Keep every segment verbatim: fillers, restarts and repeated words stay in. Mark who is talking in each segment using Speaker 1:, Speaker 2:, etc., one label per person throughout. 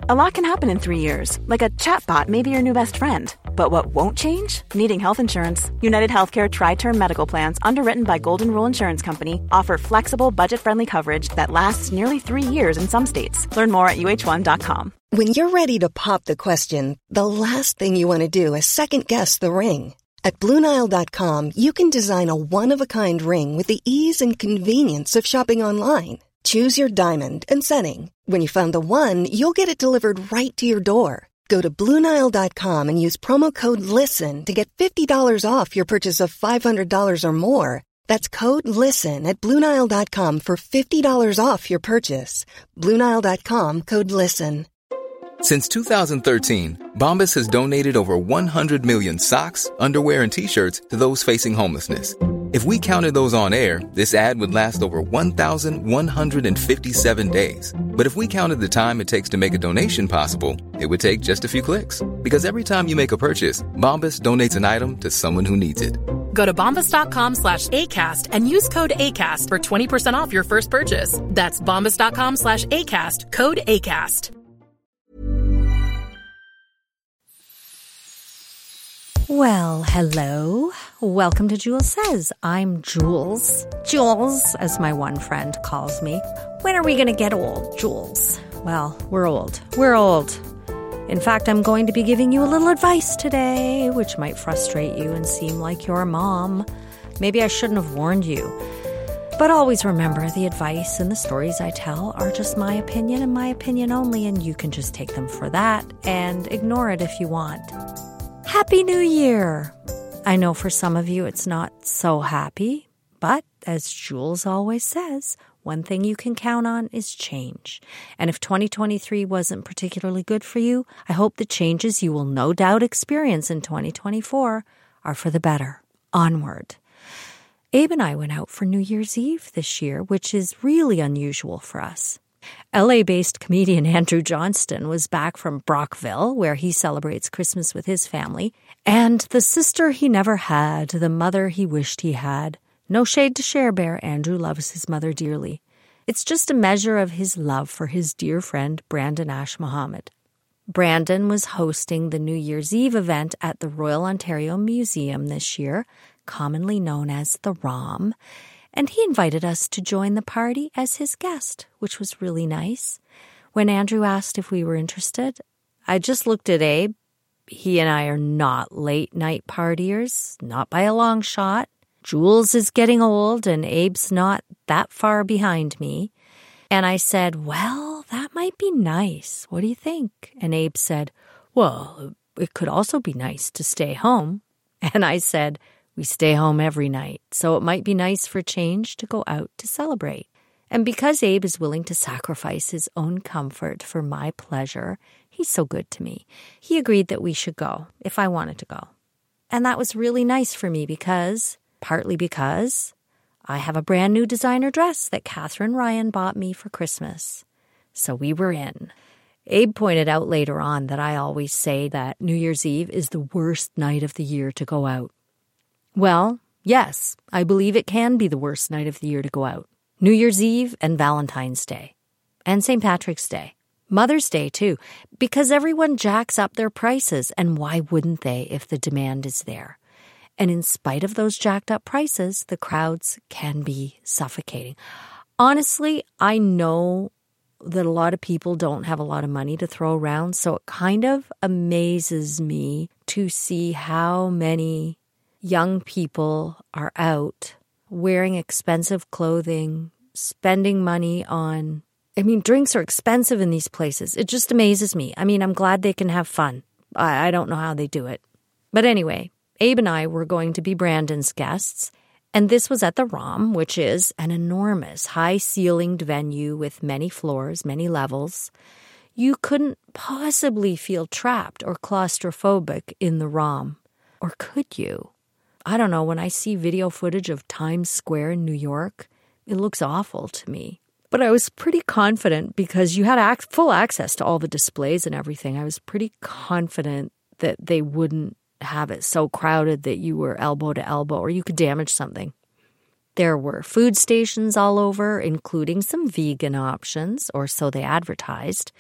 Speaker 1: A lot can happen in three years, like a chatbot may be your new best friend. But what won't change? Needing health insurance. United Healthcare Tri-Term Medical Plans, underwritten by Golden Rule Insurance Company, offer flexible, budget-friendly coverage that lasts nearly three years in some states. Learn more at U H one dot com.
Speaker 2: When you're ready to pop the question, the last thing you want to do is second-guess the ring. At Blue Nile dot com, you can design a one-of-a-kind ring with the ease and convenience of shopping online. Choose your diamond and setting. When you find the one, you'll get it delivered right to your door. Go to Blue Nile dot com and use promo code LISTEN to get fifty dollars off your purchase of five hundred dollars or more. That's code LISTEN at Blue Nile dot com for fifty dollars off your purchase. Blue Nile dot com, code LISTEN.
Speaker 3: Since two thousand thirteen, Bombas has donated over one hundred million socks, underwear, and T-shirts to those facing homelessness. If we counted those on air, this ad would last over one thousand one hundred fifty-seven days. But if we counted the time it takes to make a donation possible, it would take just a few clicks. Because every time you make a purchase, Bombas donates an item to someone who needs it.
Speaker 4: Go to bombas.com slash ACAST and use code ACAST for twenty percent off your first purchase. That's bombas.com slash ACAST, code ACAST.
Speaker 5: Well, hello. Welcome to Jules Says. I'm Jules. Jules, as my one friend calls me. When are we going to get old, Jules? Well, we're old. We're old. In fact, I'm going to be giving you a little advice today, which might frustrate you and seem like you're a mom. Maybe I shouldn't have warned you. But always remember, the advice and the stories I tell are just my opinion and my opinion only, and you can just take them for that and ignore it if you want. Happy New Year! I know for some of you it's not so happy, but as Jules always says, one thing you can count on is change. And if twenty twenty-three wasn't particularly good for you, I hope the changes you will no doubt experience in twenty twenty-four are for the better. Onward. Abe and I went out for New Year's Eve this year, which is really unusual for us. L A-based comedian Andrew Johnston was back from Brockville, where he celebrates Christmas with his family, and the sister he never had, the mother he wished he had. No shade to Cher Bear, Andrew loves his mother dearly. It's just a measure of his love for his dear friend Brandon Ash Mohammed. Brandon was hosting the New Year's Eve event at the Royal Ontario Museum this year, commonly known as the ROM, and he invited us to join the party as his guest, which was really nice. When Andrew asked if we were interested, I just looked at Abe. He and I are not late-night partiers, not by a long shot. Jules is getting old, and Abe's not that far behind me. And I said, well, that might be nice. What do you think? And Abe said, well, it could also be nice to stay home. And I said, we stay home every night, so it might be nice for change to go out to celebrate. And because Abe is willing to sacrifice his own comfort for my pleasure, he's so good to me. He agreed that we should go if I wanted to go. And that was really nice for me because, partly because, I have a brand new designer dress that Catherine Ryan bought me for Christmas. So we were in. Abe pointed out later on that I always say that New Year's Eve is the worst night of the year to go out. Well, yes, I believe it can be the worst night of the year to go out. New Year's Eve and Valentine's Day. And Saint Patrick's Day. Mother's Day, too, because everyone jacks up their prices, and why wouldn't they if the demand is there? And in spite of those jacked up prices, the crowds can be suffocating. Honestly, I know that a lot of people don't have a lot of money to throw around, so it kind of amazes me to see how many young people are out wearing expensive clothing, spending money on, I mean, drinks are expensive in these places. It just amazes me. I mean, I'm glad they can have fun. I, I don't know how they do it. But anyway, Abe and I were going to be Brandon's guests, and this was at the ROM, which is an enormous, high-ceilinged venue with many floors, many levels. You couldn't possibly feel trapped or claustrophobic in the ROM. Or could you? I don't know, when I see video footage of Times Square in New York, it looks awful to me. But I was pretty confident because you had ac- full access to all the displays and everything. I was pretty confident that they wouldn't have it so crowded that you were elbow to elbow or you could damage something. There were food stations all over, including some vegan options, or so they advertised.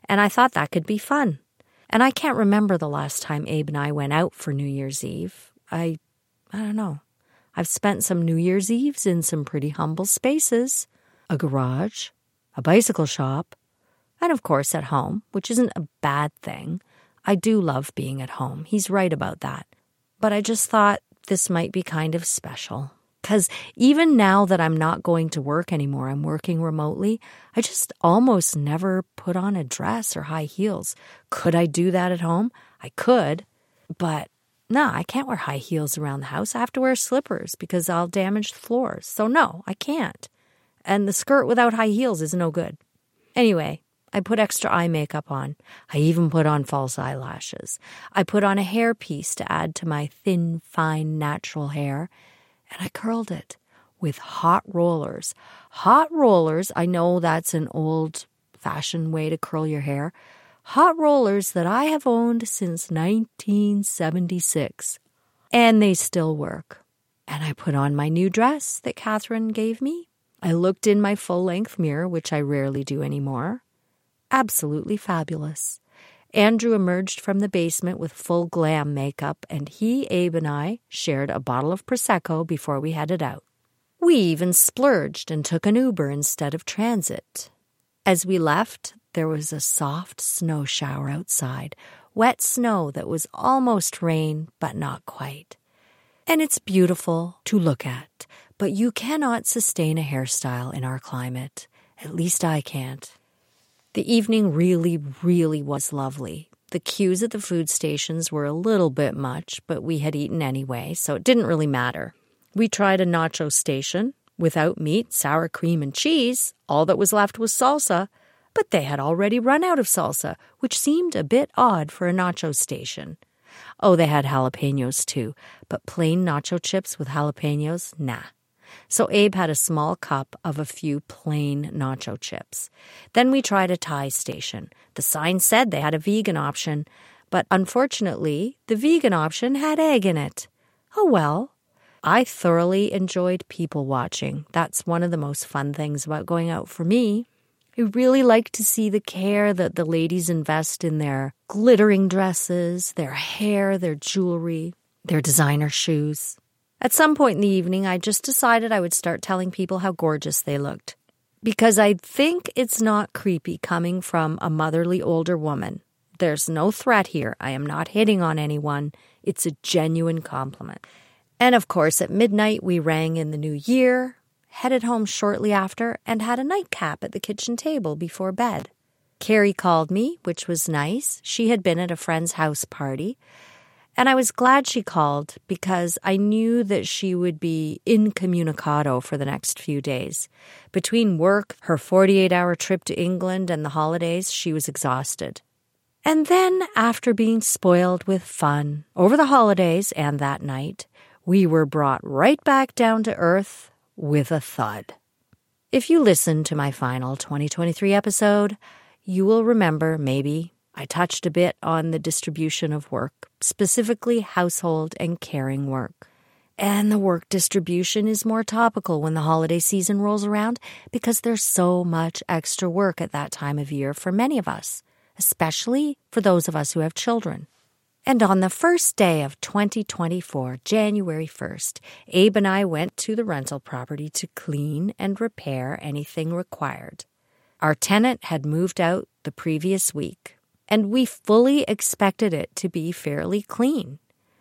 Speaker 5: and I thought that could be fun. And I can't remember the last time Abe and I went out for New Year's Eve. I, I don't know. I've spent some New Year's Eves in some pretty humble spaces. A garage, a bicycle shop, and of course at home, which isn't a bad thing. I do love being at home. He's right about that. But I just thought this might be kind of special. Because even now that I'm not going to work anymore, I'm working remotely, I just almost never put on a dress or high heels. Could I do that at home? I could, but no, I can't wear high heels around the house. I have to wear slippers because I'll damage the floors. So no, I can't. And the skirt without high heels is no good. Anyway, I put extra eye makeup on. I even put on false eyelashes. I put on a hairpiece to add to my thin, fine, natural hair. And I curled it with hot rollers. Hot rollers, I know that's an old-fashioned way to curl your hair. Hot rollers that I have owned since nineteen seventy-six. And they still work. And I put on my new dress that Catherine gave me. I looked in my full-length mirror, which I rarely do anymore. Absolutely fabulous. Andrew emerged from the basement with full glam makeup, and he, Abe, and I shared a bottle of Prosecco before we headed out. We even splurged and took an Uber instead of transit. As we left, there was a soft snow shower outside, wet snow that was almost rain, but not quite. And it's beautiful to look at, but you cannot sustain a hairstyle in our climate. At least I can't. The evening really, really was lovely. The queues at the food stations were a little bit much, but we had eaten anyway, so it didn't really matter. We tried a nacho station. Without meat, sour cream, and cheese, all that was left was salsa, but they had already run out of salsa, which seemed a bit odd for a nacho station. Oh, they had jalapenos too, but plain nacho chips with jalapenos, nah. So Abe had a small cup of a few plain nacho chips. Then we tried a Thai station. The sign said they had a vegan option, but unfortunately, the vegan option had egg in it. Oh well. I thoroughly enjoyed people watching. That's one of the most fun things about going out for me. I really like to see the care that the ladies invest in their glittering dresses, their hair, their jewelry, their designer shoes. At some point in the evening, I just decided I would start telling people how gorgeous they looked. Because I think it's not creepy coming from a motherly older woman. There's no threat here. I am not hitting on anyone. It's a genuine compliment. And of course, at midnight, we rang in the new year, headed home shortly after, and had a nightcap at the kitchen table before bed. Carrie called me, which was nice. She had been at a friend's house party. And I was glad she called because I knew that she would be incommunicado for the next few days. Between work, her forty-eight hour trip to England, and the holidays, she was exhausted. And then, after being spoiled with fun over the holidays and that night, we were brought right back down to earth with a thud. If you listened to my final twenty twenty-three episode, you will remember maybe I touched a bit on the distribution of work, specifically household and caring work. And the work distribution is more topical when the holiday season rolls around because there's so much extra work at that time of year for many of us, especially for those of us who have children. And on the first day of twenty twenty-four, January first, Abe and I went to the rental property to clean and repair anything required. Our tenant had moved out the previous week, and we fully expected it to be fairly clean.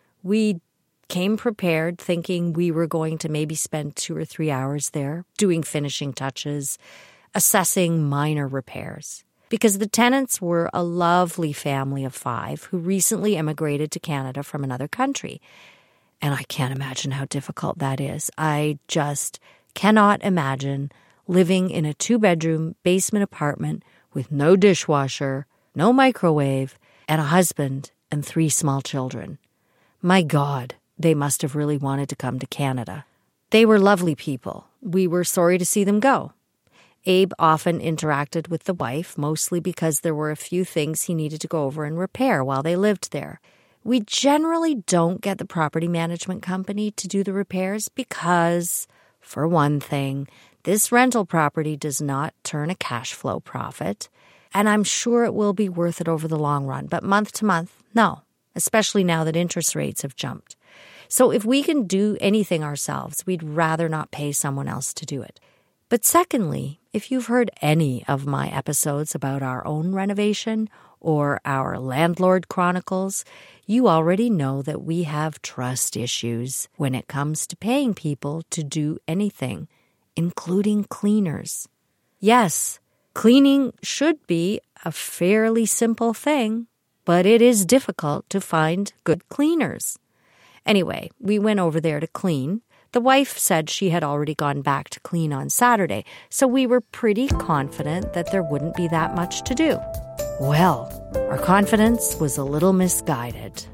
Speaker 5: We came prepared thinking we were going to maybe spend two or three hours there doing finishing touches, assessing minor repairs. Because the tenants were a lovely family of five who recently immigrated to Canada from another country. And I can't imagine how difficult that is. I just cannot imagine living in a two-bedroom basement apartment with no dishwasher, no microwave, and a husband and three small children. My God, they must have really wanted to come to Canada. They were lovely people. We were sorry to see them go. Abe often interacted with the wife, mostly because there were a few things he needed to go over and repair while they lived there. We generally don't get the property management company to do the repairs because, for one thing, this rental property does not turn a cash flow profit. And I'm sure it will be worth it over the long run. But month to month, no, especially now that interest rates have jumped. So if we can do anything ourselves, we'd rather not pay someone else to do it. But secondly, if you've heard any of my episodes about our own renovation or our landlord chronicles, you already know that we have trust issues when it comes to paying people to do anything, including cleaners. Yes, cleaning should be a fairly simple thing, but it is difficult to find good cleaners. Anyway, we went over there to clean. The wife said she had already gone back to clean on Saturday, so we were pretty confident that there wouldn't be that much to do. Well, our confidence was a little misguided.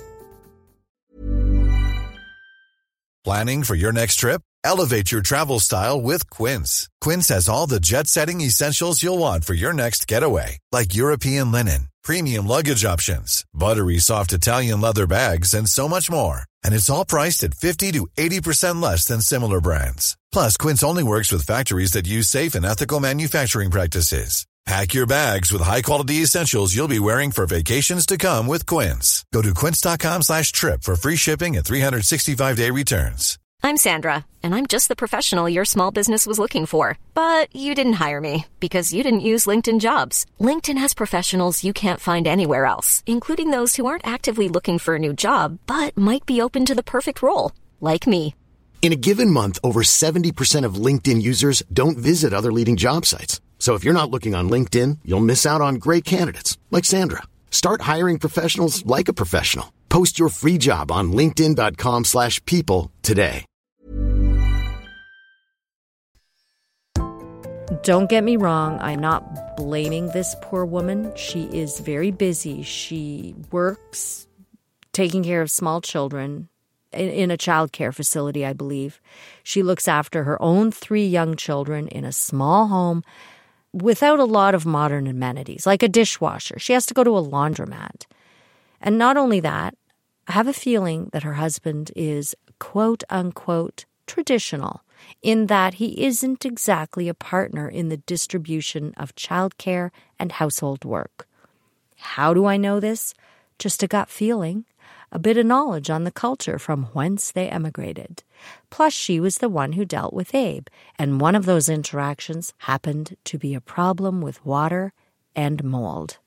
Speaker 6: Planning for your next trip? Elevate your travel style with Quince. Quince has all the jet-setting essentials you'll want for your next getaway, like European linen, premium luggage options, buttery soft Italian leather bags, and so much more. And it's all priced at fifty to eighty percent less than similar brands. Plus, Quince only works with factories that use safe and ethical manufacturing practices. Pack your bags with high-quality essentials you'll be wearing for vacations to come with Quince. Go to quince.com slash trip for free shipping and three sixty-five day returns.
Speaker 7: I'm Sandra, and I'm just the professional your small business was looking for. But you didn't hire me because you didn't use LinkedIn Jobs. LinkedIn has professionals you can't find anywhere else, including those who aren't actively looking for a new job, but might be open to the perfect role, like me.
Speaker 8: In a given month, over seventy percent of LinkedIn users don't visit other leading job sites. So if you're not looking on LinkedIn, you'll miss out on great candidates like Sandra. Start hiring professionals like a professional. Post your free job on linkedin.com slash people today.
Speaker 5: Don't get me wrong, I'm not blaming this poor woman. She is very busy. She works taking care of small children in, in a child care facility, I believe. She looks after her own three young children in a small home without a lot of modern amenities, like a dishwasher. She has to go to a laundromat. And not only that, I have a feeling that her husband is quote-unquote traditional, in that he isn't exactly a partner in the distribution of childcare and household work. How do I know this? Just a gut feeling, a bit of knowledge on the culture from whence they emigrated. Plus, she was the one who dealt with Abe, and one of those interactions happened to be a problem with water and mold.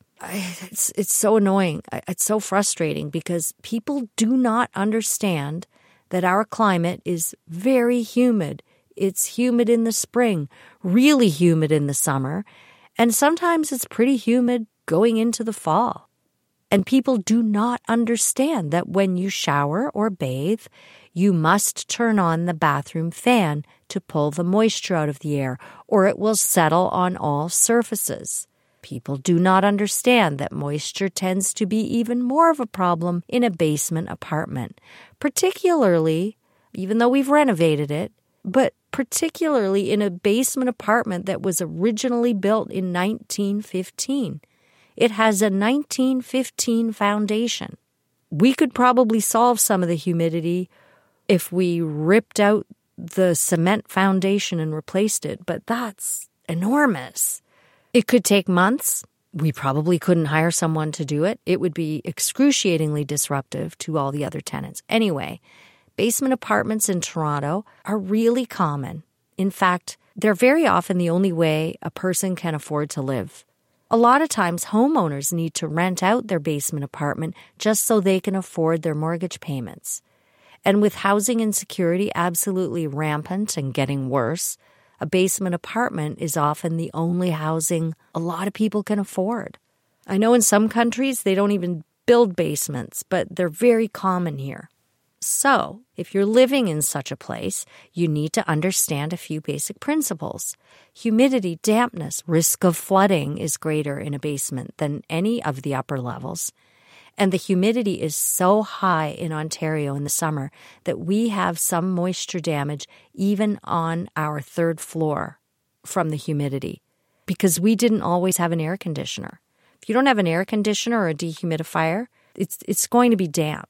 Speaker 5: I, it's, it's so annoying. It's so frustrating because people do not understand that our climate is very humid. It's humid in the spring, really humid in the summer, and sometimes it's pretty humid going into the fall. And people do not understand that when you shower or bathe, you must turn on the bathroom fan to pull the moisture out of the air, or it will settle on all surfaces. People do not understand that moisture tends to be even more of a problem in a basement apartment, particularly, even though we've renovated it, but particularly in a basement apartment that was originally built in nineteen fifteen. It has a nineteen fifteen foundation. We could probably solve some of the humidity if we ripped out the cement foundation and replaced it, but that's enormous. It could take months. We probably couldn't hire someone to do it. It would be excruciatingly disruptive to all the other tenants. Anyway, basement apartments in Toronto are really common. In fact, they're very often the only way a person can afford to live. A lot of times, homeowners need to rent out their basement apartment just so they can afford their mortgage payments. And with housing insecurity absolutely rampant and getting worse, a basement apartment is often the only housing a lot of people can afford. I know in some countries they don't even build basements, but they're very common here. So, if you're living in such a place, you need to understand a few basic principles. Humidity, dampness, risk of flooding is greater in a basement than any of the upper levels. And the humidity is so high in Ontario in the summer that we have some moisture damage even on our third floor from the humidity because we didn't always have an air conditioner. If you don't have an air conditioner or a dehumidifier, it's it's going to be damp.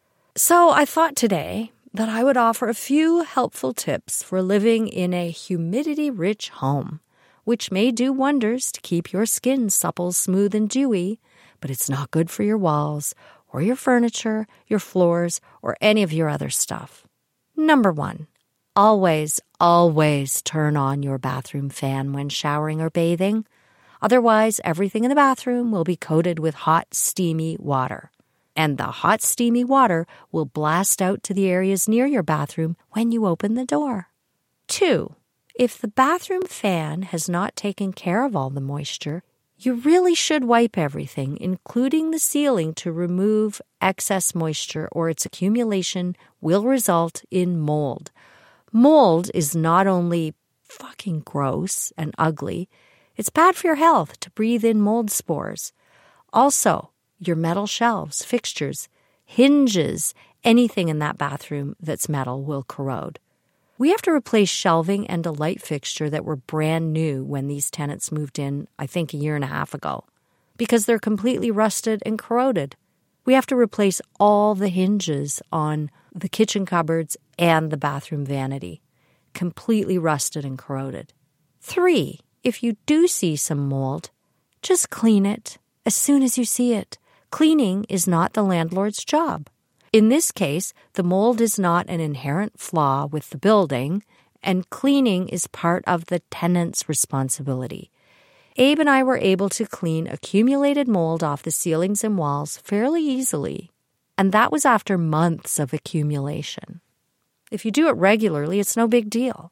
Speaker 5: So I thought today that I would offer a few helpful tips for living in a humidity-rich home which may do wonders to keep your skin supple, smooth, and dewy, but it's not good for your walls or your furniture, your floors, or any of your other stuff. Number one, always, always turn on your bathroom fan when showering or bathing. Otherwise, everything in the bathroom will be coated with hot, steamy water. And the hot, steamy water will blast out to the areas near your bathroom when you open the door. Two, if the bathroom fan has not taken care of all the moisture, you really should wipe everything, including the ceiling, to remove excess moisture, or its accumulation will result in mold. Mold is not only fucking gross and ugly, it's bad for your health to breathe in mold spores. Also, your metal shelves, fixtures, hinges, anything in that bathroom that's metal will corrode. We have to replace shelving and a light fixture that were brand new when these tenants moved in, I think a year and a half ago, because they're completely rusted and corroded. We have to replace all the hinges on the kitchen cupboards and the bathroom vanity, completely rusted and corroded. Three, if you do see some mold, just clean it as soon as you see it. Cleaning is not the landlord's job. In this case, the mold is not an inherent flaw with the building, and cleaning is part of the tenant's responsibility. Abe and I were able to clean accumulated mold off the ceilings and walls fairly easily, and that was after months of accumulation. If you do it regularly, it's no big deal.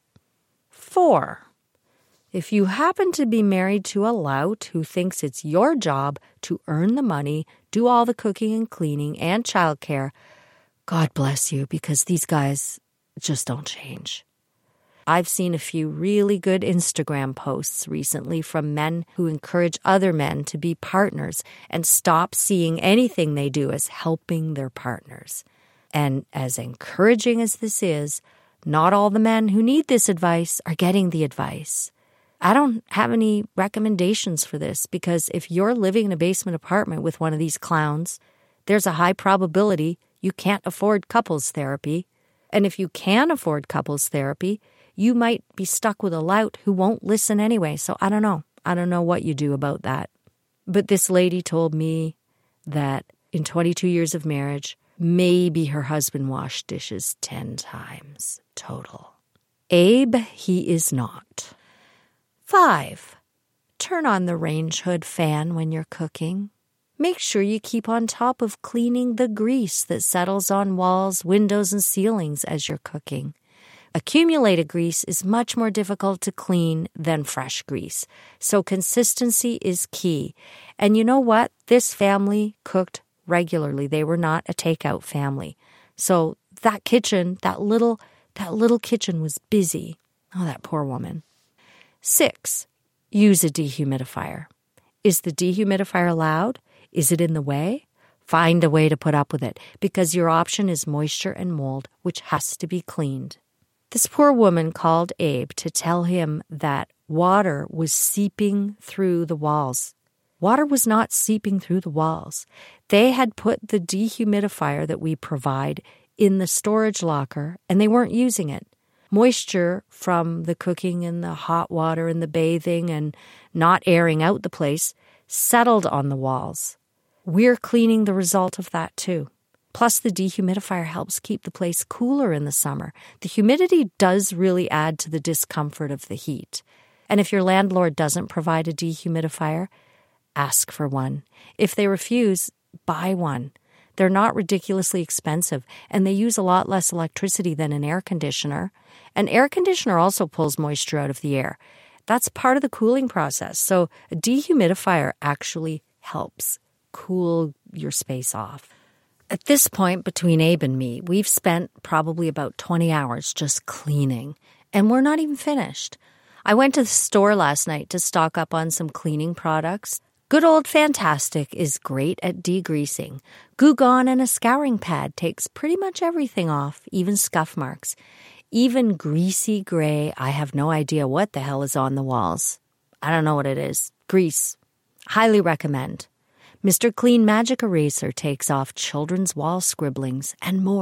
Speaker 5: Four, if you happen to be married to a lout who thinks it's your job to earn the money, do all the cooking and cleaning and childcare, God bless you, because these guys just don't change. I've seen a few really good Instagram posts recently from men who encourage other men to be partners and stop seeing anything they do as helping their partners. And as encouraging as this is, not all the men who need this advice are getting the advice. I don't have any recommendations for this, because if you're living in a basement apartment with one of these clowns, there's a high probability you can't afford couples therapy. And if you can afford couples therapy, you might be stuck with a lout who won't listen anyway. So I don't know. I don't know what you do about that. But this lady told me that in twenty-two years of marriage, maybe her husband washed dishes ten times total. Abe, he is not. Five, turn on the range hood fan when you're cooking. Make sure you keep on top of cleaning the grease that settles on walls, windows, and ceilings as you're cooking. Accumulated grease is much more difficult to clean than fresh grease, so consistency is key. And you know what? This family cooked regularly. They were not a takeout family. So that kitchen, that little, that little kitchen was busy. Oh, that poor woman. Six, use a dehumidifier. Is the dehumidifier loud? Is it in the way? Find a way to put up with it, because your option is moisture and mold, which has to be cleaned. This poor woman called Abe to tell him that water was seeping through the walls. Water was not seeping through the walls. They had put the dehumidifier that we provide in the storage locker, and they weren't using it. Moisture from the cooking and the hot water and the bathing and not airing out the place settled on the walls. We're cleaning the result of that too. Plus, the dehumidifier helps keep the place cooler in the summer. The humidity does really add to the discomfort of the heat. And if your landlord doesn't provide a dehumidifier, ask for one. If they refuse, buy one. They're not ridiculously expensive, and they use a lot less electricity than an air conditioner. An air conditioner also pulls moisture out of the air. That's part of the cooling process. So a dehumidifier actually helps cool your space off. At this point, between Abe and me, we've spent probably about twenty hours just cleaning, and we're not even finished. I went to the store last night to stock up on some cleaning products. Good old Fantastic is great at degreasing. Goo Gone and a scouring pad takes pretty much everything off, even scuff marks. Even greasy gray, I have no idea what the hell is on the walls. I don't know what it is. Grease. Highly recommend. Mister Clean Magic Eraser takes off children's wall scribblings and more.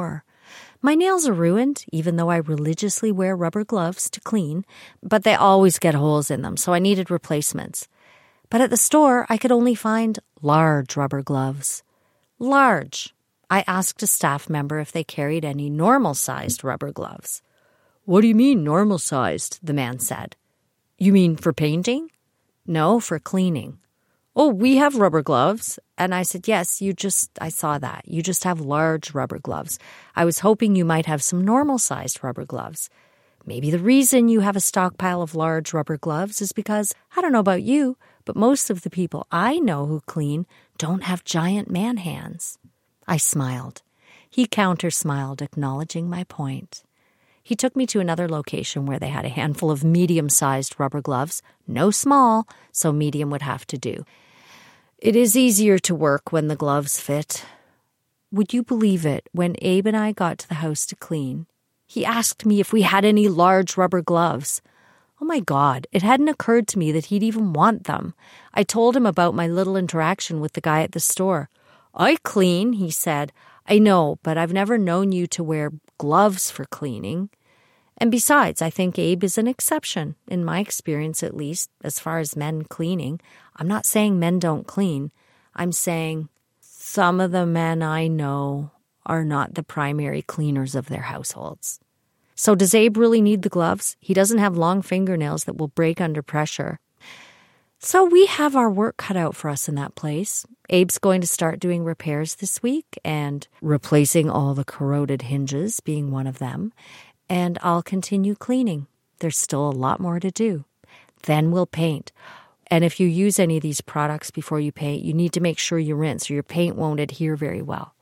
Speaker 5: My nails are ruined, even though I religiously wear rubber gloves to clean, but they always get holes in them, so I needed replacements. But at the store, I could only find large rubber gloves. Large. I asked a staff member if they carried any normal-sized rubber gloves. "What do you mean normal-sized?" the man said. "You mean for painting?" "No, for cleaning." "Oh, we have rubber gloves." And I said, "Yes, you just, I saw that. You just have large rubber gloves. I was hoping you might have some normal-sized rubber gloves. Maybe the reason you have a stockpile of large rubber gloves is because, I don't know about you, but most of the people I know who clean don't have giant man hands." I smiled. He counter-smiled, acknowledging my point. He took me to another location where they had a handful of medium-sized rubber gloves, no small, so medium would have to do. It is easier to work when the gloves fit. Would you believe it, when Abe and I got to the house to clean, he asked me if we had any large rubber gloves. Oh my God, it hadn't occurred to me that he'd even want them. I told him about my little interaction with the guy at the store. "I clean," he said. "I know, but I've never known you to wear gloves for cleaning. And besides, I think Abe is an exception, in my experience at least, as far as men cleaning. I'm not saying men don't clean. I'm saying some of the men I know are not the primary cleaners of their households. So does Abe really need the gloves? He doesn't have long fingernails that will break under pressure. So we have our work cut out for us in that place. Abe's going to start doing repairs this week and replacing all the corroded hinges, being one of them. And I'll continue cleaning. There's still a lot more to do. Then we'll paint. And if you use any of these products before you paint, you need to make sure you rinse or your paint won't adhere very well.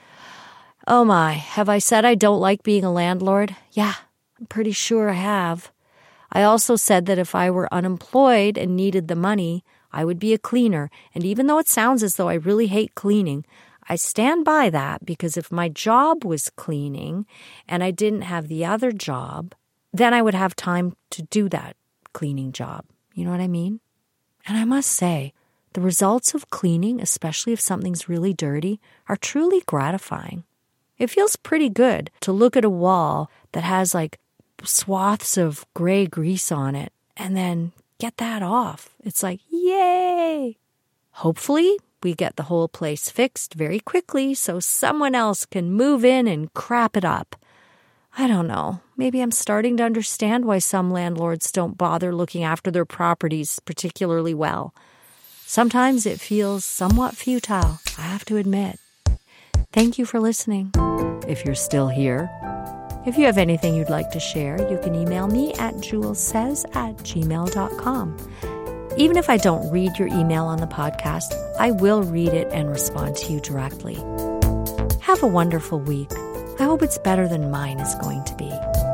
Speaker 5: Oh my, have I said I don't like being a landlord? Yeah, I'm pretty sure I have. I also said that if I were unemployed and needed the money, I would be a cleaner. And even though it sounds as though I really hate cleaning, I stand by that because if my job was cleaning and I didn't have the other job, then I would have time to do that cleaning job. You know what I mean? And I must say, the results of cleaning, especially if something's really dirty, are truly gratifying. It feels pretty good to look at a wall that has like swaths of gray grease on it and then get that off. It's like, yay! Hopefully, we get the whole place fixed very quickly so someone else can move in and crap it up. I don't know. Maybe I'm starting to understand why some landlords don't bother looking after their properties particularly well. Sometimes it feels somewhat futile, I have to admit. Thank you for listening. If you're still here, if you have anything you'd like to share, you can email me at julessays at gmail dot com. Even if I don't read your email on the podcast, I will read it and respond to you directly. Have a wonderful week. I hope it's better than mine is going to be.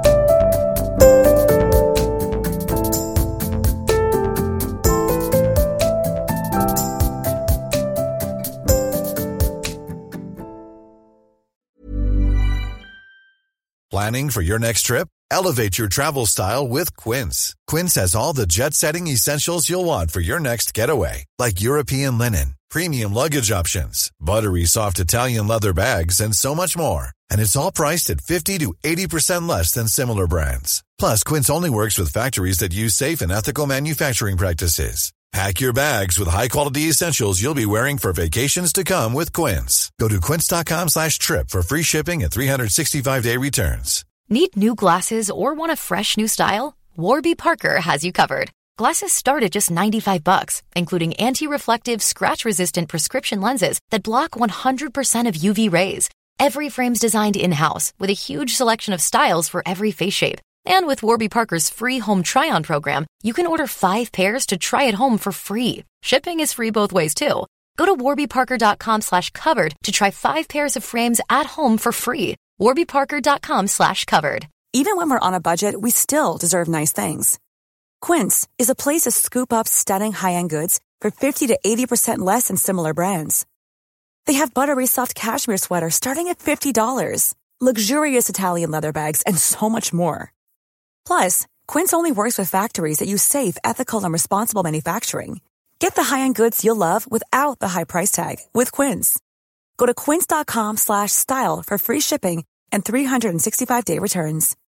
Speaker 6: Planning for your next trip? Elevate your travel style with Quince. Quince has all the jet-setting essentials you'll want for your next getaway, like European linen, premium luggage options, buttery soft Italian leather bags, and so much more. And it's all priced at fifty to eighty percent less than similar brands. Plus, Quince only works with factories that use safe and ethical manufacturing practices. Pack your bags with high-quality essentials you'll be wearing for vacations to come with Quince. Go to quince.com slash trip for free shipping and three sixty-five day returns.
Speaker 7: Need new glasses or want a fresh new style? Warby Parker has you covered. Glasses start at just ninety-five bucks, including anti-reflective, scratch-resistant prescription lenses that block one hundred percent of U V rays. Every frame's designed in-house with a huge selection of styles for every face shape. And with Warby Parker's free home try-on program, you can order five pairs to try at home for free. Shipping is free both ways, too. Go to warbyparker.com slash covered to try five pairs of frames at home for free. warbyparker.com slash covered.
Speaker 9: Even when we're on a budget, we still deserve nice things. Quince is a place to scoop up stunning high-end goods for fifty to eighty percent less than similar brands. They have buttery soft cashmere sweaters starting at fifty dollars, luxurious Italian leather bags, and so much more. Plus, Quince only works with factories that use safe, ethical, and responsible manufacturing. Get the high-end goods you'll love without the high price tag with Quince. Go to quince.com slash style for free shipping and three hundred sixty-five day returns.